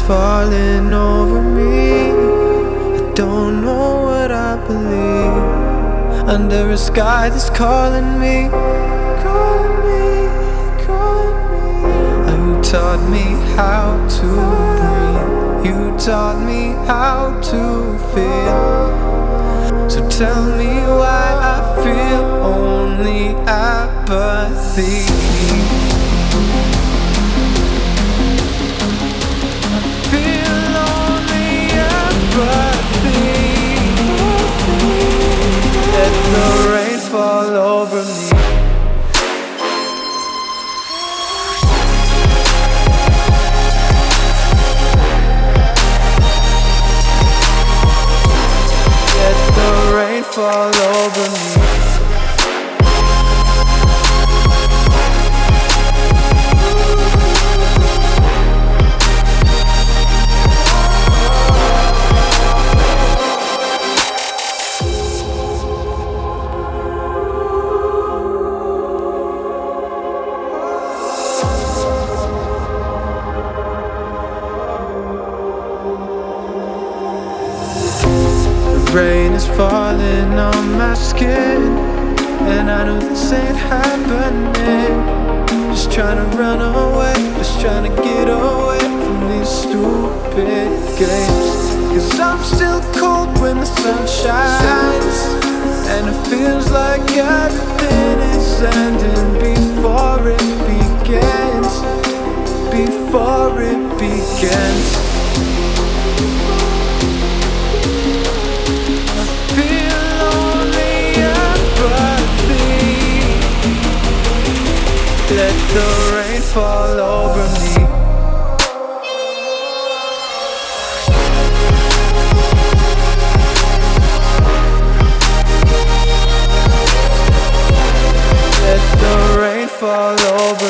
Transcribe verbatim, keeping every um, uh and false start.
falling over me. I don't know what I believe. Under a sky that's calling me, calling me, calling me. You taught me how to breathe. You taught me how to feel. So tell me why I feel only apathy. I feel only apathy. Let the rain fall over me. Let the rain fall over me. Rain is falling on my skin, and I know this ain't happening. Just trying to run away, just trying to get away from these stupid games. Cause I'm still cold when the sun shines, and it feels like everything is ending before it begins. Before it begins. Let the rain fall over me. Let the rain fall over me.